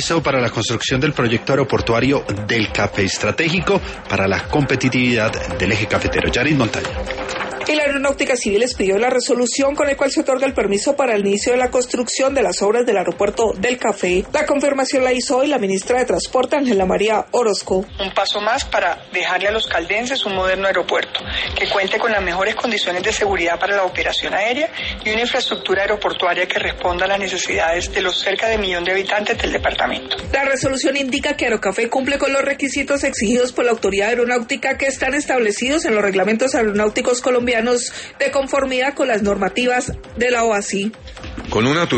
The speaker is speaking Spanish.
Para la construcción del proyecto aeroportuario del Café estratégico para la competitividad del eje cafetero. Yarin Montaña. Y la Aeronáutica Civil expidió la resolución con el cual se otorga el permiso para el inicio de la construcción de las obras del aeropuerto del Café. La confirmación la hizo hoy la ministra de Transporte, Ángela María Orozco. Un paso más para dejarle a los caldenses un moderno aeropuerto que cuente con las mejores condiciones de seguridad para la operación aérea y una infraestructura aeroportuaria que responda a las necesidades de los cerca de 1 millón de habitantes del departamento. La resolución indica que Aerocafé cumple con los requisitos exigidos por la autoridad aeronáutica que están establecidos en los reglamentos aeronáuticos colombianos de conformidad con las normativas de la OACI. Con una